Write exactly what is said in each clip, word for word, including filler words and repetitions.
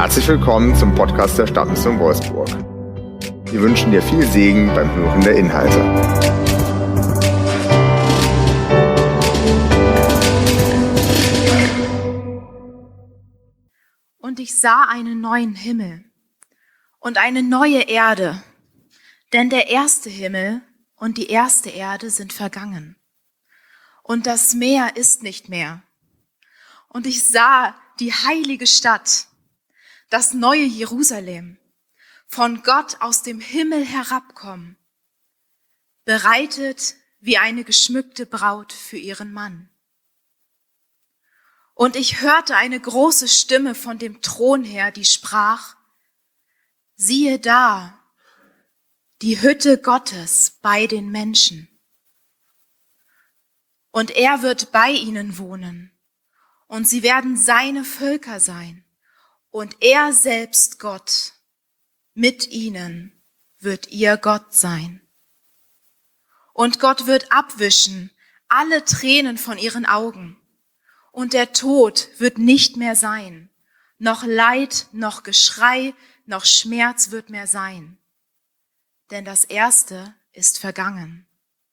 Herzlich willkommen zum Podcast der Stadtmission Wolfsburg. Wir wünschen dir viel Segen beim Hören der Inhalte. Und ich sah einen neuen Himmel und eine neue Erde, denn der erste Himmel und die erste Erde sind vergangen. Und das Meer ist nicht mehr. Und ich sah die heilige Stadt, das neue Jerusalem, von Gott aus dem Himmel herabkommen, bereitet wie eine geschmückte Braut für ihren Mann. Und ich hörte eine große Stimme von dem Thron her, die sprach: Siehe da, die Hütte Gottes bei den Menschen. Und er wird bei ihnen wohnen, und sie werden seine Völker sein, und er selbst Gott, mit ihnen wird ihr Gott sein. Und Gott wird abwischen alle Tränen von ihren Augen, und der Tod wird nicht mehr sein, noch Leid, noch Geschrei, noch Schmerz wird mehr sein, denn das Erste ist vergangen.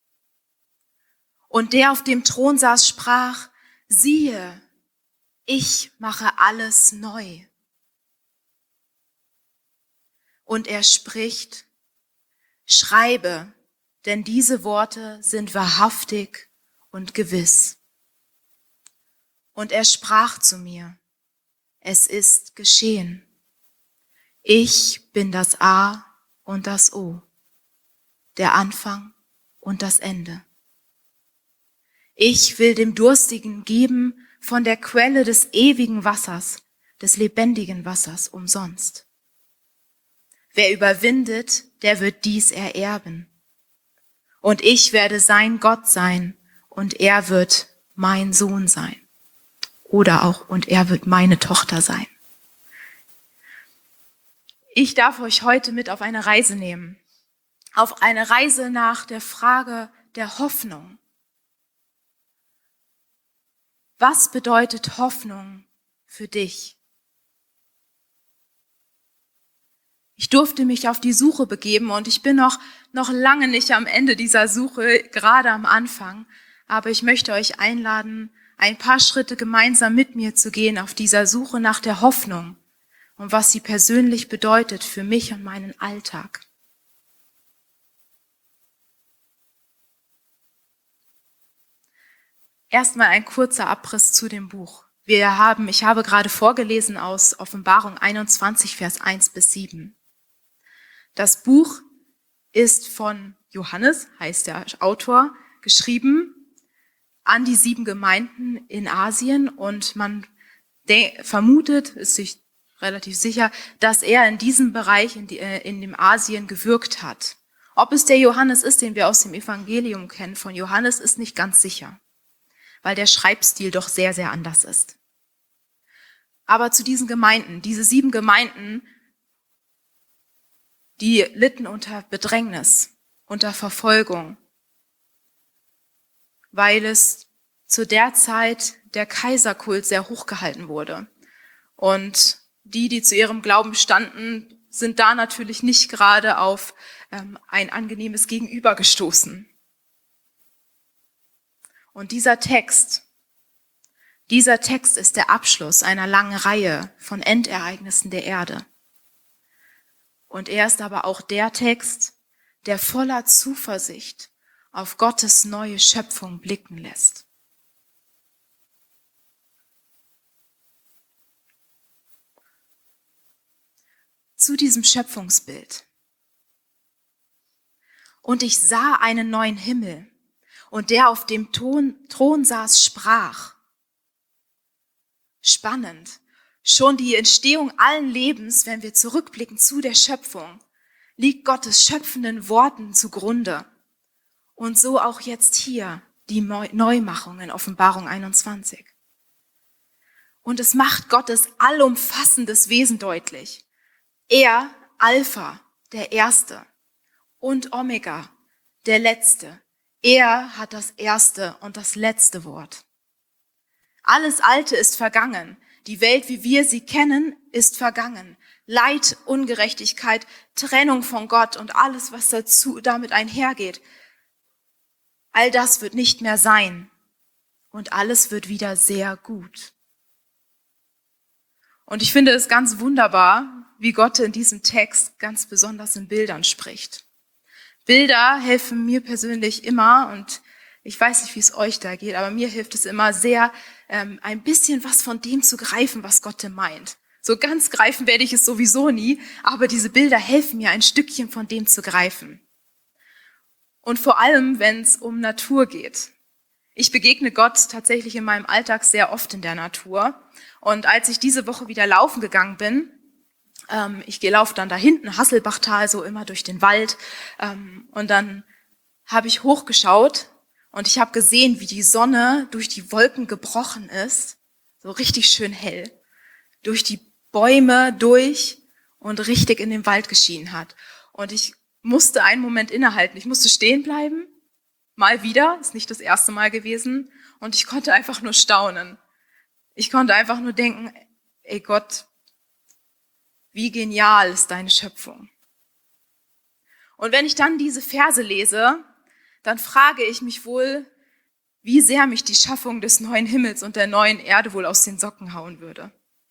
Und der auf dem Thron saß, sprach: Siehe, ich mache alles neu. Und er spricht: Schreibe, denn diese Worte sind wahrhaftig und gewiss. Und er sprach zu mir: Es ist geschehen. Ich bin das A und das O, der Anfang und das Ende. Ich will dem Durstigen geben von der Quelle des ewigen Wassers, des lebendigen Wassers umsonst. Wer überwindet, der wird dies ererben. Und ich werde sein Gott sein, und er wird mein Sohn sein. Oder auch, und er wird meine Tochter sein. Ich darf euch heute mit auf eine Reise nehmen. Auf eine Reise nach der Frage der Hoffnung. Was bedeutet Hoffnung für dich? Ich durfte mich auf die Suche begeben und ich bin noch, noch lange nicht am Ende dieser Suche, gerade am Anfang. Aber ich möchte euch einladen, ein paar Schritte gemeinsam mit mir zu gehen auf dieser Suche nach der Hoffnung und was sie persönlich bedeutet für mich und meinen Alltag. Erstmal ein kurzer Abriss zu dem Buch. Wir haben, ich habe gerade vorgelesen aus Offenbarung einundzwanzig, Vers eins bis sieben. Das Buch ist von Johannes, heißt der Autor, geschrieben an die sieben Gemeinden in Asien und man de- vermutet, ist sich relativ sicher, dass er in diesem Bereich, in, die, in dem Asien gewirkt hat. Ob es der Johannes ist, den wir aus dem Evangelium kennen von Johannes, ist nicht ganz sicher, weil der Schreibstil doch sehr, sehr anders ist. Aber zu diesen Gemeinden, diese sieben Gemeinden, die litten unter Bedrängnis, unter Verfolgung, weil es zu der Zeit der Kaiserkult sehr hochgehalten wurde. Und die, die zu ihrem Glauben standen, sind da natürlich nicht gerade auf ähm, ein angenehmes Gegenüber gestoßen. Und dieser Text, dieser Text ist der Abschluss einer langen Reihe von Endereignissen der Erde. Und er ist aber auch der Text, der voller Zuversicht auf Gottes neue Schöpfung blicken lässt. Zu diesem Schöpfungsbild. Und ich sah einen neuen Himmel, und der auf dem Thron, Thron saß, sprach. Spannend. Schon die Entstehung allen Lebens, wenn wir zurückblicken zu der Schöpfung, liegt Gottes schöpfenden Worten zugrunde. Und so auch jetzt hier die Neumachung in Offenbarung einundzwanzig. Und es macht Gottes allumfassendes Wesen deutlich. Er, Alpha, der Erste, und Omega, der Letzte. Er hat das erste und das letzte Wort. Alles Alte ist vergangen. Die Welt, wie wir sie kennen, ist vergangen. Leid, Ungerechtigkeit, Trennung von Gott und alles, was dazu damit einhergeht. All das wird nicht mehr sein und alles wird wieder sehr gut. Und ich finde es ganz wunderbar, wie Gott in diesem Text ganz besonders in Bildern spricht. Bilder helfen mir persönlich immer, und ich weiß nicht, wie es euch da geht, aber mir hilft es immer sehr, ähm, ein bisschen was von dem zu greifen, was Gott meint. So ganz greifen werde ich es sowieso nie, aber diese Bilder helfen mir, ein Stückchen von dem zu greifen. Und vor allem, wenn es um Natur geht. Ich begegne Gott tatsächlich in meinem Alltag sehr oft in der Natur. Und als ich diese Woche wieder laufen gegangen bin, ähm, ich laufe dann da hinten, Hasselbachtal, so immer durch den Wald, ähm, und dann habe ich hochgeschaut und ich habe gesehen, wie die Sonne durch die Wolken gebrochen ist, so richtig schön hell, durch die Bäume durch und richtig in den Wald geschienen hat. Und ich musste einen Moment innehalten, ich musste stehen bleiben, mal wieder, ist nicht das erste Mal gewesen, und ich konnte einfach nur staunen. Ich konnte einfach nur denken, ey Gott, wie genial ist deine Schöpfung. Und wenn ich dann diese Verse lese, dann frage ich mich wohl, wie sehr mich die Schaffung des neuen Himmels und der neuen Erde wohl aus den Socken hauen würde.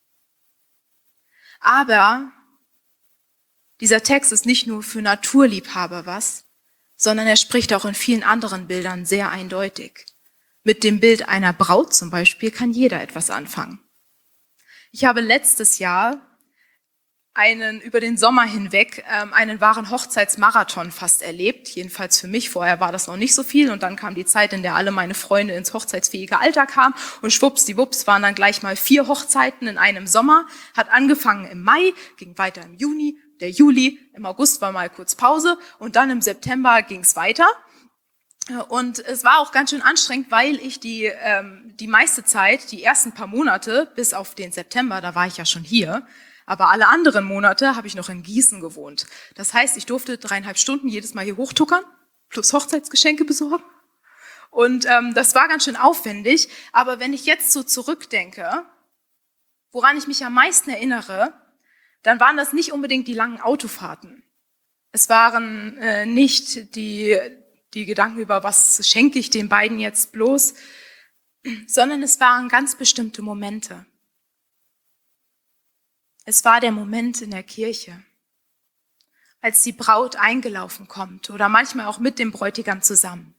Aber dieser Text ist nicht nur für Naturliebhaber was, sondern er spricht auch in vielen anderen Bildern sehr eindeutig. Mit dem Bild einer Braut zum Beispiel kann jeder etwas anfangen. Ich habe letztes Jahr einen über den Sommer hinweg ähm, einen wahren Hochzeitsmarathon fast erlebt, jedenfalls für mich. Vorher war das noch nicht so viel und dann kam die Zeit, in der alle meine Freunde ins hochzeitsfähige Alter kamen und schwuppsdiwupps waren dann gleich mal vier Hochzeiten in einem Sommer. Hat angefangen im Mai, ging weiter im Juni, der Juli, im August war mal kurz Pause und dann im September ging es weiter. Und es war auch ganz schön anstrengend, weil ich die ähm, die meiste Zeit, die ersten paar Monate, bis auf den September, da war ich ja schon hier, aber alle anderen Monate habe ich noch in Gießen gewohnt. Das heißt, ich durfte dreieinhalb Stunden jedes Mal hier hochtuckern, plus Hochzeitsgeschenke besorgen. Und ähm, das war ganz schön aufwendig. Aber wenn ich jetzt so zurückdenke, woran ich mich am meisten erinnere, dann waren das nicht unbedingt die langen Autofahrten. Es waren äh, nicht die, die Gedanken über, was schenke ich den beiden jetzt bloß, sondern es waren ganz bestimmte Momente. Es war der Moment in der Kirche, als die Braut eingelaufen kommt oder manchmal auch mit dem Bräutigam zusammen.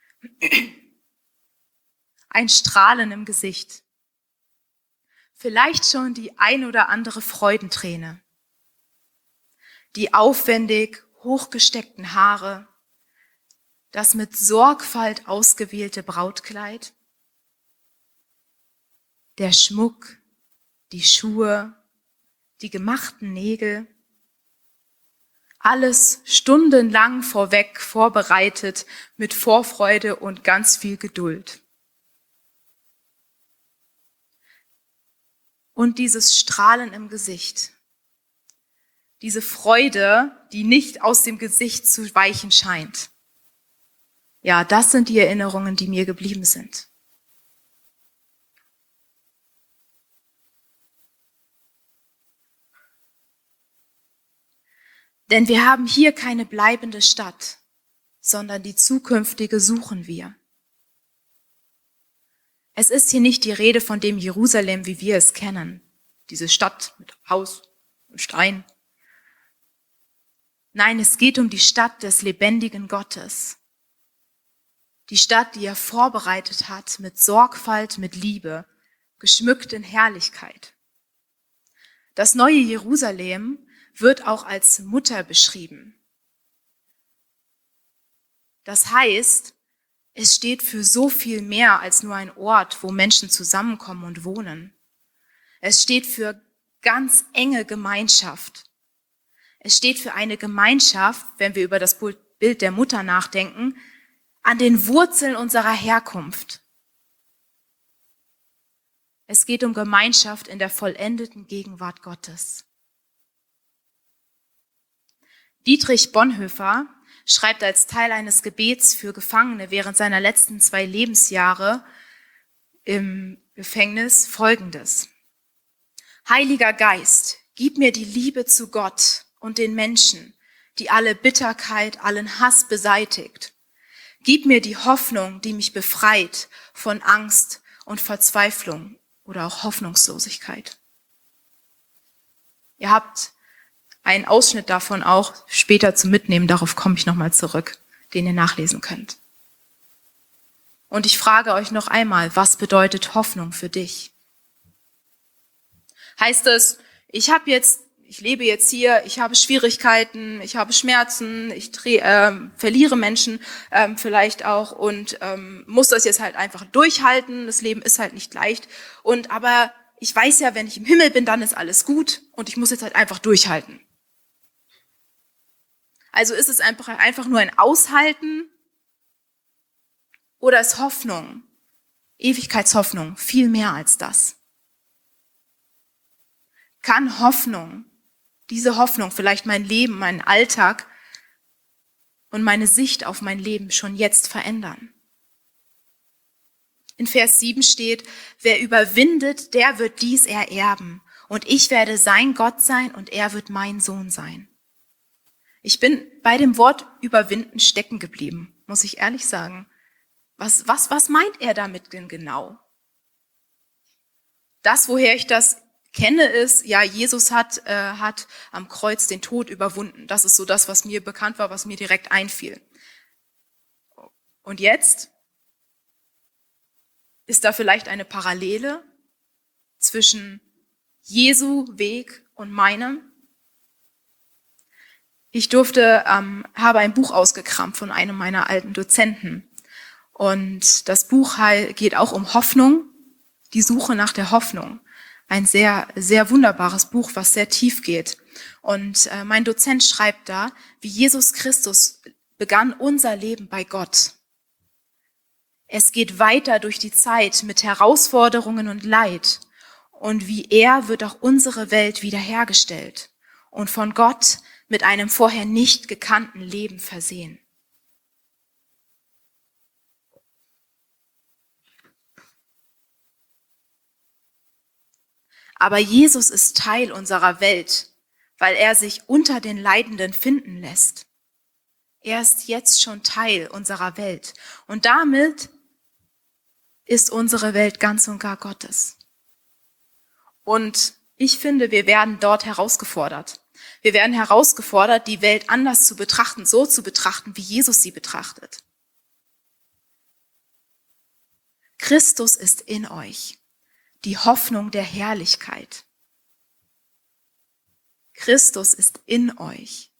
Ein Strahlen im Gesicht. Vielleicht schon die ein oder andere Freudenträne. Die aufwendig hochgesteckten Haare, das mit Sorgfalt ausgewählte Brautkleid, der Schmuck, die Schuhe, die gemachten Nägel, alles stundenlang vorweg vorbereitet mit Vorfreude und ganz viel Geduld. Und dieses Strahlen im Gesicht, diese Freude, die nicht aus dem Gesicht zu weichen scheint. Ja, das sind die Erinnerungen, die mir geblieben sind. Denn wir haben hier keine bleibende Stadt, sondern die zukünftige suchen wir. Es ist hier nicht die Rede von dem Jerusalem, wie wir es kennen, diese Stadt mit Haus und Stein. Nein, es geht um die Stadt des lebendigen Gottes. Die Stadt, die er vorbereitet hat mit Sorgfalt, mit Liebe, geschmückt in Herrlichkeit. Das neue Jerusalem wird auch als Mutter beschrieben. Das heißt, es steht für so viel mehr als nur ein Ort, wo Menschen zusammenkommen und wohnen. Es steht für ganz enge Gemeinschaft. Es steht für eine Gemeinschaft, wenn wir über das Bild der Mutter nachdenken, an den Wurzeln unserer Herkunft. Es geht um Gemeinschaft in der vollendeten Gegenwart Gottes. Dietrich Bonhoeffer schreibt als Teil eines Gebets für Gefangene während seiner letzten zwei Lebensjahre im Gefängnis Folgendes. Heiliger Geist, gib mir die Liebe zu Gott und den Menschen, die alle Bitterkeit, allen Hass beseitigt. Gib mir die Hoffnung, die mich befreit von Angst und Verzweiflung oder auch Hoffnungslosigkeit. Ihr habt einen Ausschnitt davon auch später zum Mitnehmen, darauf komme ich nochmal zurück, den ihr nachlesen könnt. Und ich frage euch noch einmal, was bedeutet Hoffnung für dich? Heißt es, ich habe jetzt, ich lebe jetzt hier, ich habe Schwierigkeiten, ich habe Schmerzen, ich dreh, äh, verliere Menschen äh, vielleicht auch und ähm, muss das jetzt halt einfach durchhalten. Das Leben ist halt nicht leicht. Und aber ich weiß ja, wenn ich im Himmel bin, dann ist alles gut und ich muss jetzt halt einfach durchhalten. Also ist es einfach, einfach nur ein Aushalten oder ist Hoffnung, Ewigkeitshoffnung, viel mehr als das? Kann Hoffnung, diese Hoffnung, vielleicht mein Leben, meinen Alltag und meine Sicht auf mein Leben schon jetzt verändern? In Vers sieben steht, wer überwindet, der wird dies ererben. Und ich werde sein Gott sein und er wird mein Sohn sein. Ich bin bei dem Wort überwinden stecken geblieben, muss ich ehrlich sagen. Was, was, was meint er damit denn genau? Das, woher ich das kenne, ist, ja, Jesus hat, äh, hat am Kreuz den Tod überwunden. Das ist so das, was mir bekannt war, was mir direkt einfiel. Und jetzt ist da vielleicht eine Parallele zwischen Jesu Weg und meinem. Ich durfte, ähm, habe ein Buch ausgekramt von einem meiner alten Dozenten. Und das Buch geht auch um Hoffnung, die Suche nach der Hoffnung. Ein sehr, sehr wunderbares Buch, was sehr tief geht. Und äh, mein Dozent schreibt da, wie Jesus Christus begann unser Leben bei Gott. Es geht weiter durch die Zeit mit Herausforderungen und Leid. Und wie er wird auch unsere Welt wiederhergestellt und von Gott mit einem vorher nicht gekannten Leben versehen. Aber Jesus ist Teil unserer Welt, weil er sich unter den Leidenden finden lässt. Er ist jetzt schon Teil unserer Welt und damit ist unsere Welt ganz und gar Gottes. Und ich finde, wir werden dort herausgefordert. Wir werden herausgefordert, die Welt anders zu betrachten, so zu betrachten, wie Jesus sie betrachtet. Christus ist in euch, die Hoffnung der Herrlichkeit. Christus ist in euch.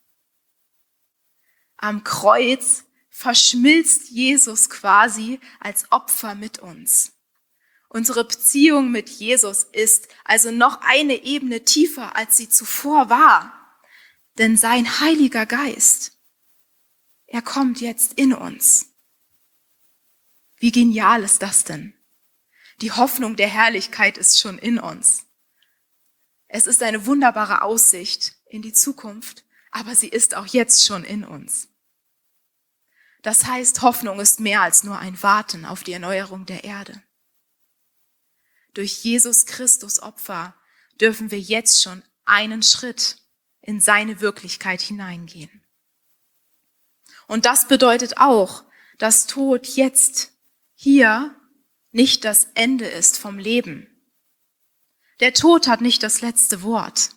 Am Kreuz verschmilzt Jesus quasi als Opfer mit uns. Unsere Beziehung mit Jesus ist also noch eine Ebene tiefer, als sie zuvor war. Denn sein Heiliger Geist, er kommt jetzt in uns. Wie genial ist das denn? Die Hoffnung der Herrlichkeit ist schon in uns. Es ist eine wunderbare Aussicht in die Zukunft, aber sie ist auch jetzt schon in uns. Das heißt, Hoffnung ist mehr als nur ein Warten auf die Erneuerung der Erde. Durch Jesus Christus Opfer dürfen wir jetzt schon einen Schritt in seine Wirklichkeit hineingehen. Und das bedeutet auch, dass Tod jetzt hier nicht das Ende ist vom Leben. Der Tod hat nicht das letzte Wort.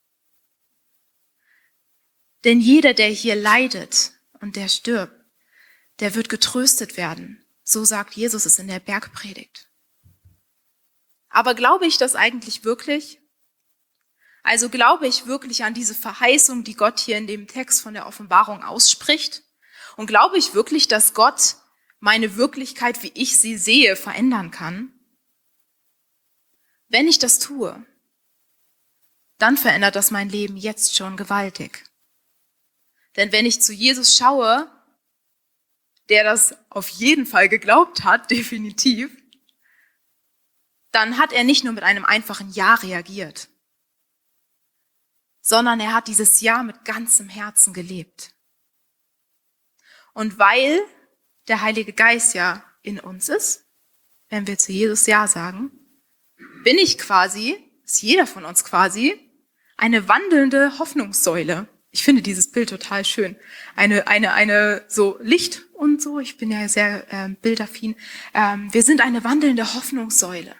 Denn jeder, der hier leidet und der stirbt, der wird getröstet werden. So sagt Jesus es in der Bergpredigt. Aber glaube ich das eigentlich wirklich? Also glaube ich wirklich an diese Verheißung, die Gott hier in dem Text von der Offenbarung ausspricht? Und glaube ich wirklich, dass Gott meine Wirklichkeit, wie ich sie sehe, verändern kann? Wenn ich das tue, dann verändert das mein Leben jetzt schon gewaltig. Denn wenn ich zu Jesus schaue, der das auf jeden Fall geglaubt hat, definitiv, dann hat er nicht nur mit einem einfachen Ja reagiert, sondern er hat dieses Ja mit ganzem Herzen gelebt. Und weil der Heilige Geist ja in uns ist, wenn wir zu Jesus Ja sagen, bin ich quasi ist jeder von uns quasi eine wandelnde Hoffnungssäule. Ich finde dieses Bild total schön. Eine, eine, eine so Licht und so. Ich bin ja sehr äh, bildaffin. Ähm, wir sind eine wandelnde Hoffnungssäule.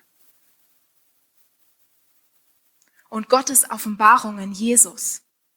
Und Gottes Offenbarung in Jesus,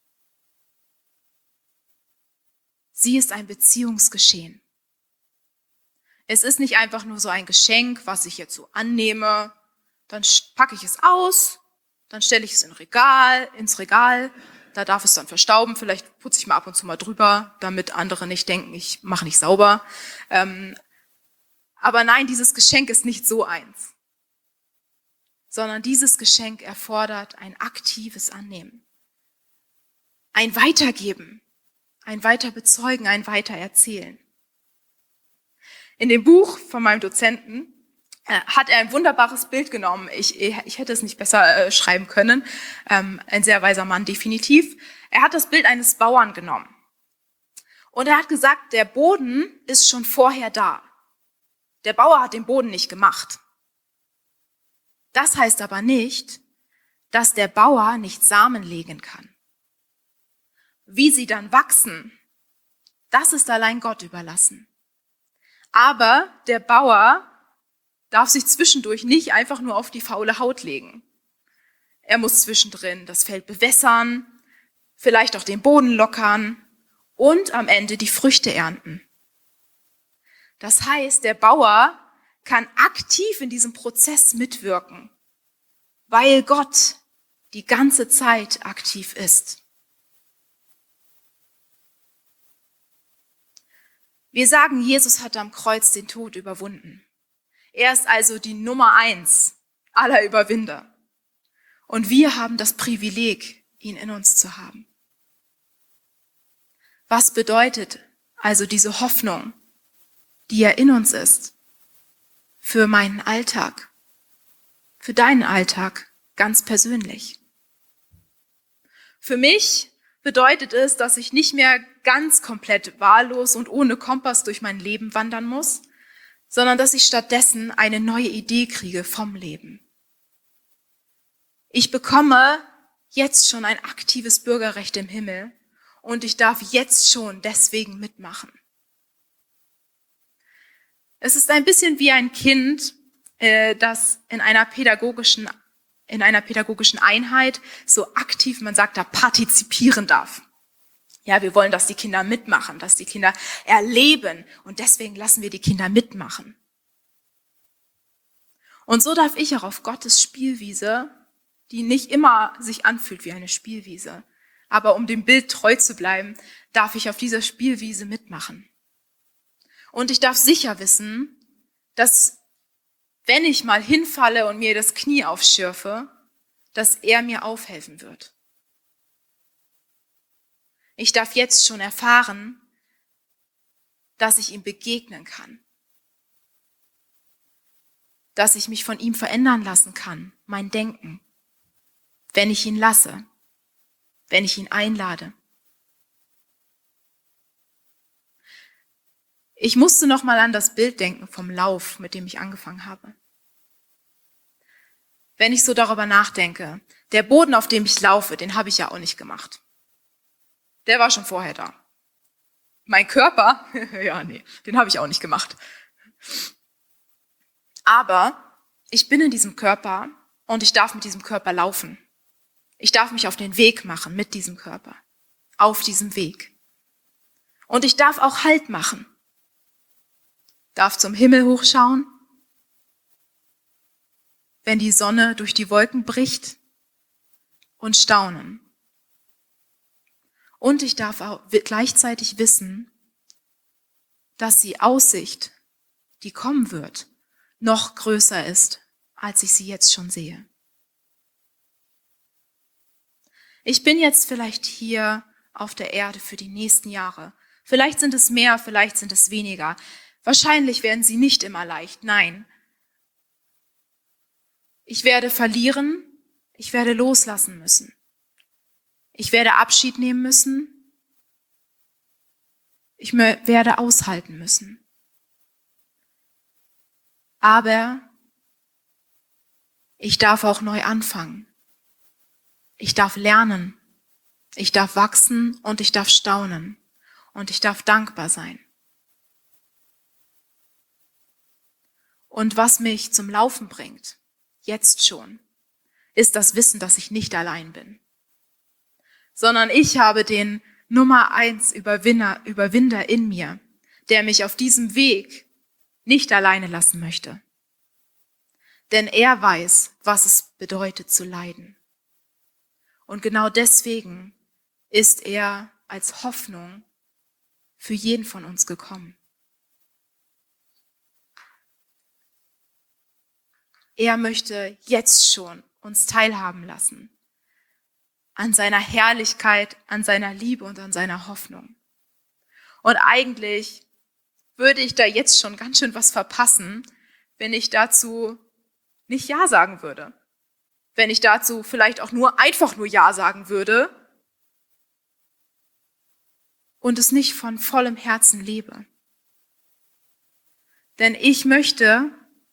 sie ist ein Beziehungsgeschehen. Es ist nicht einfach nur so ein Geschenk, was ich jetzt so annehme, dann packe ich es aus, dann stelle ich es in Regal, ins Regal, da darf es dann verstauben, vielleicht putze ich mal ab und zu mal drüber, damit andere nicht denken, ich mache nicht sauber. Ähm, aber nein, dieses Geschenk ist nicht so eins, sondern dieses Geschenk erfordert ein aktives Annehmen, ein Weitergeben, ein Weiterbezeugen, ein Weitererzählen. In dem Buch von meinem Dozenten äh, hat er ein wunderbares Bild genommen. Ich, ich hätte es nicht besser äh, schreiben können. Ähm, ein sehr weiser Mann, definitiv. Er hat das Bild eines Bauern genommen. Und er hat gesagt, der Boden ist schon vorher da. Der Bauer hat den Boden nicht gemacht. Das heißt aber nicht, dass der Bauer nicht Samen legen kann. Wie sie dann wachsen, das ist allein Gott überlassen. Aber der Bauer darf sich zwischendurch nicht einfach nur auf die faule Haut legen. Er muss zwischendrin das Feld bewässern, vielleicht auch den Boden lockern und am Ende die Früchte ernten. Das heißt, der Bauer kann aktiv in diesem Prozess mitwirken, weil Gott die ganze Zeit aktiv ist. Wir sagen, Jesus hat am Kreuz den Tod überwunden. Er ist also die Nummer eins aller Überwinder. Und wir haben das Privileg, ihn in uns zu haben. Was bedeutet also diese Hoffnung, die ja in uns ist, für meinen Alltag, für deinen Alltag ganz persönlich? Für mich bedeutet es, dass ich nicht mehr ganz komplett wahllos und ohne Kompass durch mein Leben wandern muss, sondern dass ich stattdessen eine neue Idee kriege vom Leben. Ich bekomme jetzt schon ein aktives Bürgerrecht im Himmel und ich darf jetzt schon deswegen mitmachen. Es ist ein bisschen wie ein Kind, das in einer pädagogischen in einer pädagogischen Einheit so aktiv, man sagt da, partizipieren darf. Ja, wir wollen, dass die Kinder mitmachen, dass die Kinder erleben und deswegen lassen wir die Kinder mitmachen. Und so darf ich auch auf Gottes Spielwiese, die nicht immer sich anfühlt wie eine Spielwiese, aber um dem Bild treu zu bleiben, darf ich auf dieser Spielwiese mitmachen. Und ich darf sicher wissen, dass wenn ich mal hinfalle und mir das Knie aufschürfe, dass er mir aufhelfen wird. Ich darf jetzt schon erfahren, dass ich ihm begegnen kann. Dass ich mich von ihm verändern lassen kann, mein Denken, wenn ich ihn lasse, wenn ich ihn einlade. Ich musste noch mal an das Bild denken vom Lauf, mit dem ich angefangen habe. Wenn ich so darüber nachdenke, der Boden, auf dem ich laufe, den habe ich ja auch nicht gemacht. Der war schon vorher da. Mein Körper, ja, nee, den habe ich auch nicht gemacht. Aber ich bin in diesem Körper und ich darf mit diesem Körper laufen. Ich darf mich auf den Weg machen mit diesem Körper, auf diesem Weg. Und ich darf auch Halt machen. Darf zum Himmel hochschauen, wenn die Sonne durch die Wolken bricht und staunen. Und ich darf auch gleichzeitig wissen, dass die Aussicht, die kommen wird, noch größer ist, als ich sie jetzt schon sehe. Ich bin jetzt vielleicht hier auf der Erde für die nächsten Jahre. Vielleicht sind es mehr, vielleicht sind es weniger. Wahrscheinlich werden sie nicht immer leicht, nein. Ich werde verlieren, ich werde loslassen müssen. Ich werde Abschied nehmen müssen. Ich werde aushalten müssen. Aber ich darf auch neu anfangen. Ich darf lernen, ich darf wachsen und ich darf staunen und ich darf dankbar sein. Und was mich zum Laufen bringt, jetzt schon, ist das Wissen, dass ich nicht allein bin, sondern ich habe den Nummer eins Überwinder, Überwinder in mir, der mich auf diesem Weg nicht alleine lassen möchte. Denn er weiß, was es bedeutet zu leiden. Und genau deswegen ist er als Hoffnung für jeden von uns gekommen. Er möchte jetzt schon uns teilhaben lassen an seiner Herrlichkeit, an seiner Liebe und an seiner Hoffnung. Und eigentlich würde ich da jetzt schon ganz schön was verpassen, wenn ich dazu nicht Ja sagen würde. Wenn ich dazu vielleicht auch nur einfach nur Ja sagen würde und es nicht von vollem Herzen lebe. Denn ich möchte,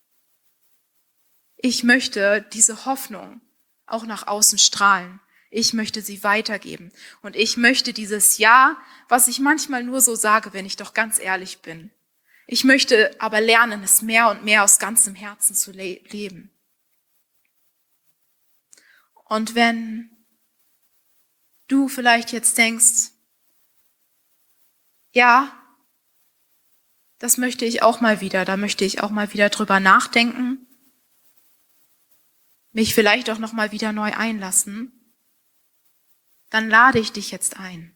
ich möchte diese Hoffnung auch nach außen strahlen. Ich möchte sie weitergeben. Und ich möchte dieses Ja, was ich manchmal nur so sage, wenn ich doch ganz ehrlich bin. Ich möchte aber lernen, es mehr und mehr aus ganzem Herzen zu le- leben. Und wenn du vielleicht jetzt denkst, ja, das möchte ich auch mal wieder, da möchte ich auch mal wieder drüber nachdenken, mich vielleicht auch noch mal wieder neu einlassen, dann lade ich dich jetzt ein.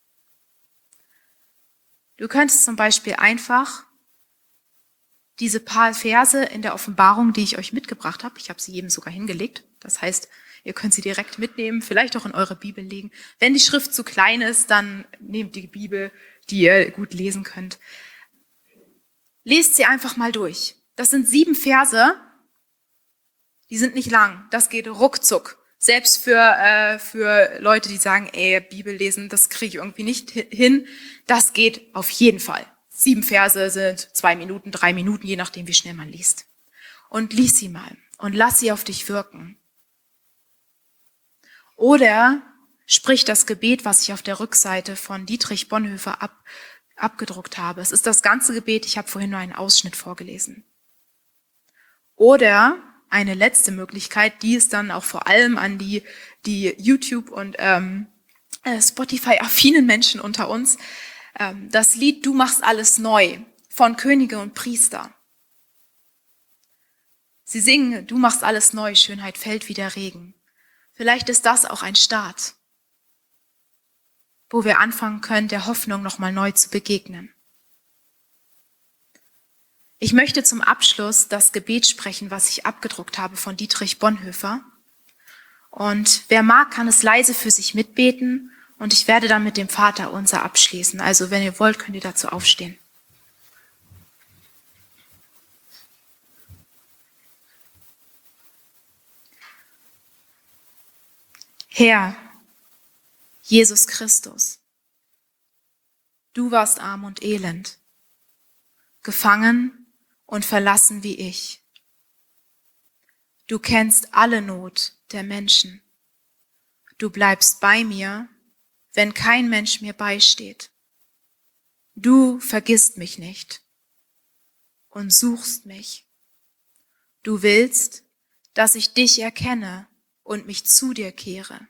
Du könntest zum Beispiel einfach diese paar Verse in der Offenbarung, die ich euch mitgebracht habe, ich habe sie jedem sogar hingelegt, das heißt, ihr könnt sie direkt mitnehmen, vielleicht auch in eure Bibel legen. Wenn die Schrift zu klein ist, dann nehmt die Bibel, die ihr gut lesen könnt. Lest sie einfach mal durch. Das sind sieben Verse, die sind nicht lang, das geht ruckzuck. Selbst für, äh, für Leute, die sagen, ey, Bibel lesen, das kriege ich irgendwie nicht hin, das geht auf jeden Fall. Sieben Verse sind zwei Minuten, drei Minuten, je nachdem, wie schnell man liest. Und lies sie mal und lass sie auf dich wirken. Oder sprich das Gebet, was ich auf der Rückseite von Dietrich Bonhoeffer ab, abgedruckt habe. Es ist das ganze Gebet, ich habe vorhin nur einen Ausschnitt vorgelesen. Oder eine letzte Möglichkeit, die ist dann auch vor allem an die, die YouTube- und ähm, Spotify-affinen Menschen unter uns, ähm, das Lied Du machst alles neu von Könige und Priester. Sie singen, du machst alles neu, Schönheit fällt wie der Regen. Vielleicht ist das auch ein Start, wo wir anfangen können, der Hoffnung nochmal neu zu begegnen. Ich möchte zum Abschluss das Gebet sprechen, was ich abgedruckt habe von Dietrich Bonhoeffer. Und wer mag, kann es leise für sich mitbeten und ich werde dann mit dem Vater unser abschließen. Also wenn ihr wollt, könnt ihr dazu aufstehen. Herr, Jesus Christus, du warst arm und elend, gefangen und verlassen wie ich. Du kennst alle Not der Menschen. Du bleibst bei mir, wenn kein Mensch mir beisteht. Du vergisst mich nicht und suchst mich. Du willst, dass ich dich erkenne und mich zu dir kehre.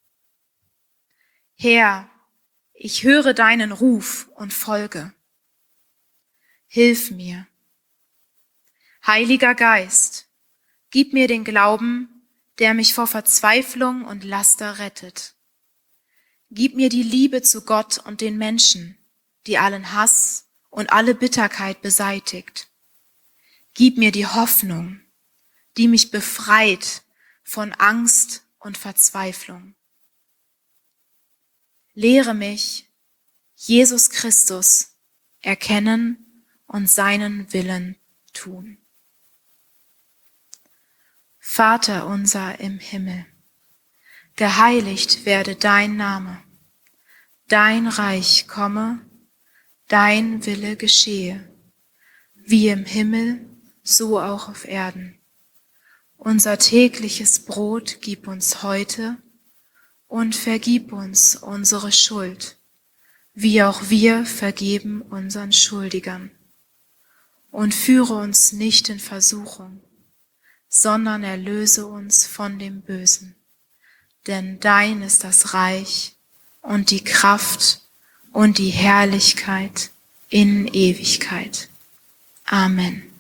Herr, ich höre deinen Ruf und folge. Hilf mir. Heiliger Geist, gib mir den Glauben, der mich vor Verzweiflung und Laster rettet. Gib mir die Liebe zu Gott und den Menschen, die allen Hass und alle Bitterkeit beseitigt. Gib mir die Hoffnung, die mich befreit von Angst und Verzweiflung. Lehre mich, Jesus Christus erkennen und seinen Willen tun. Vater unser im Himmel, geheiligt werde dein Name, dein Reich komme, dein Wille geschehe, wie im Himmel, so auch auf Erden. Unser tägliches Brot gib uns heute und vergib uns unsere Schuld, wie auch wir vergeben unseren Schuldigern. Und führe uns nicht in Versuchung, sondern erlöse uns von dem Bösen. Denn dein ist das Reich und die Kraft und die Herrlichkeit in Ewigkeit. Amen.